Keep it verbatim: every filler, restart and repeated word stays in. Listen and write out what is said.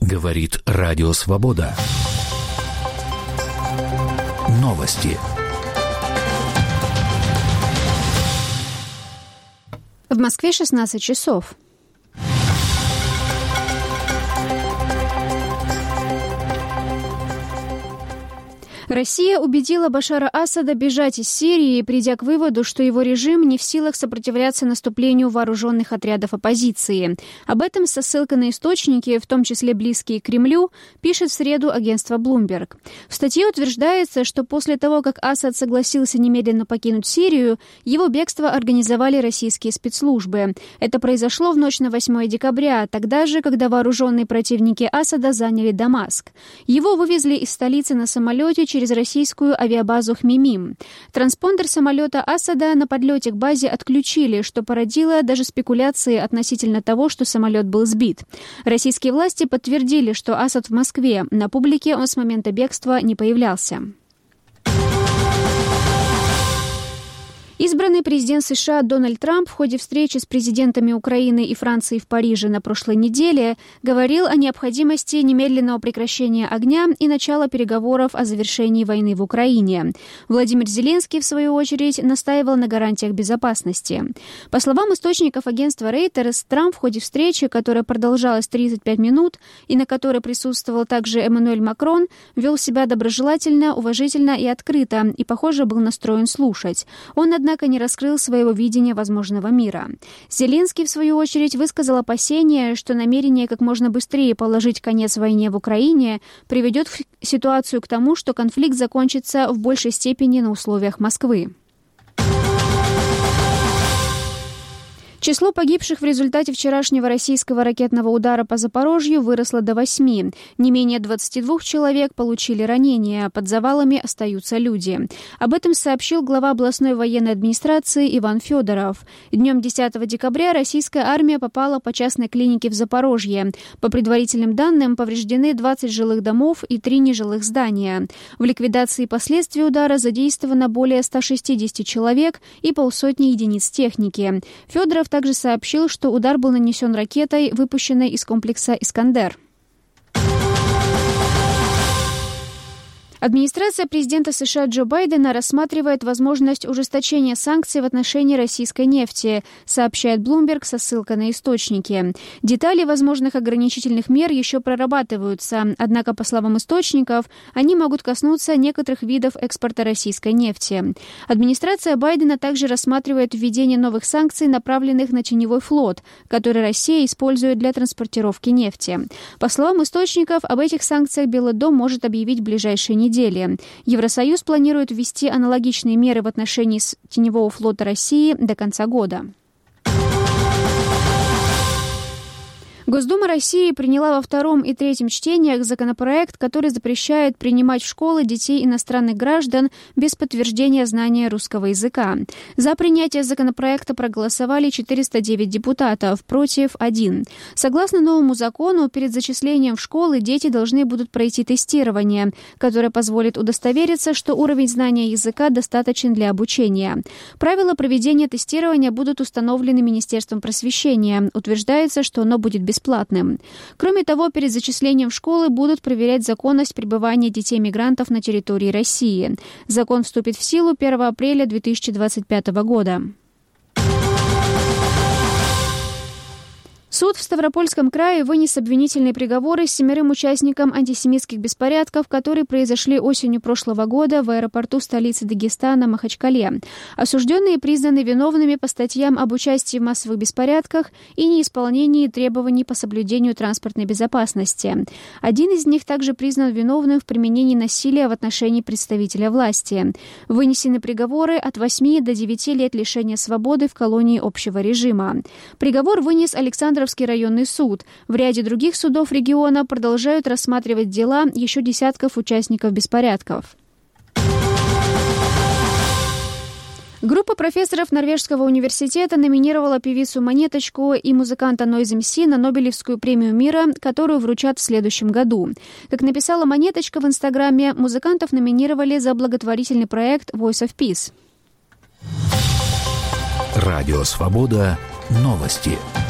Говорит Радио Свобода. Новости. В Москве шестнадцать часов. Россия убедила Башара Асада бежать из Сирии, придя к выводу, что его режим не в силах сопротивляться наступлению вооруженных отрядов оппозиции. Об этом со ссылкой на источники, в том числе близкие к Кремлю, пишет в среду агентство Bloomberg. В статье утверждается, что после того, как Асад согласился немедленно покинуть Сирию, его бегство организовали российские спецслужбы. Это произошло в ночь на восьмое декабря, тогда же, когда вооруженные противники Асада заняли Дамаск. Его вывезли из столицы на самолете через через российскую авиабазу Хмимим. Транспондер самолета Асада на подлете к базе отключили, что породило даже спекуляции относительно того, что самолет был сбит. Российские власти подтвердили, что Асад в Москве. На публике он с момента бегства не появлялся. Избранный президент США Дональд Трамп в ходе встречи с президентами Украины и Франции в Париже на прошлой неделе говорил о необходимости немедленного прекращения огня и начала переговоров о завершении войны в Украине. Владимир Зеленский, в свою очередь, настаивал на гарантиях безопасности. По словам источников агентства Reuters, Трамп в ходе встречи, которая продолжалась тридцать пять минут и на которой присутствовал также Эммануэль Макрон, вел себя доброжелательно, уважительно и открыто и, похоже, был настроен слушать. Он, однако, однако не раскрыл своего видения возможного мира. Зеленский, в свою очередь, высказал опасение, что намерение как можно быстрее положить конец войне в Украине приведет ситуацию к тому, что конфликт закончится в большей степени на условиях Москвы. Число погибших в результате вчерашнего российского ракетного удара по Запорожью выросло до восьми. Не менее двадцати двух человек получили ранения. Под завалами остаются люди. Об этом сообщил глава областной военной администрации Иван Федоров. Днем десятого декабря российская армия попала по частной клинике в Запорожье. По предварительным данным, повреждены двадцать жилых домов и три нежилых здания. В ликвидации последствий удара задействовано более ста шестидесяти человек и полсотни единиц техники. Федоров также сообщил, что удар был нанесен ракетой, выпущенной из комплекса «Искандер». Администрация президента США Джо Байдена рассматривает возможность ужесточения санкций в отношении российской нефти, сообщает Bloomberg со ссылкой на источники. Детали возможных ограничительных мер еще прорабатываются, однако, по словам источников, они могут коснуться некоторых видов экспорта российской нефти. Администрация Байдена также рассматривает введение новых санкций, направленных на теневой флот, который Россия использует для транспортировки нефти. По словам источников, об этих санкциях Белый дом может объявить в ближайшие недели. недели. Евросоюз планирует ввести аналогичные меры в отношении теневого флота России до конца года. Госдума России приняла во втором и третьем чтениях законопроект, который запрещает принимать в школы детей иностранных граждан без подтверждения знания русского языка. За принятие законопроекта проголосовали четыреста девять депутатов, против один. Согласно новому закону, перед зачислением в школы дети должны будут пройти тестирование, которое позволит удостовериться, что уровень знания языка достаточен для обучения. Правила проведения тестирования будут установлены Министерством просвещения. Утверждается, что оно будет бесплатным. бесплатным. Кроме того, перед зачислением в школы будут проверять законность пребывания детей-мигрантов на территории России. Закон вступит в силу первого апреля две тысячи двадцать пятого года. Суд в Ставропольском крае вынес обвинительные приговоры семерым участникам антисемитских беспорядков, которые произошли осенью прошлого года в аэропорту столицы Дагестана Махачкале. Осужденные признаны виновными по статьям об участии в массовых беспорядках и неисполнении требований по соблюдению транспортной безопасности. Один из них также признан виновным в применении насилия в отношении представителя власти. Вынесены приговоры от восьми до девяти лет лишения свободы в колонии общего режима. Приговор вынес Александр районный суд. В ряде других судов региона продолжают рассматривать дела еще десятков участников беспорядков. Группа профессоров Норвежского университета номинировала певицу Монеточку и музыканта Noise эм си на Нобелевскую премию мира, которую вручат в следующем году. Как написала Монеточка в Инстаграме, музыкантов номинировали за благотворительный проект Voice of Peace. Радио Свобода. Новости.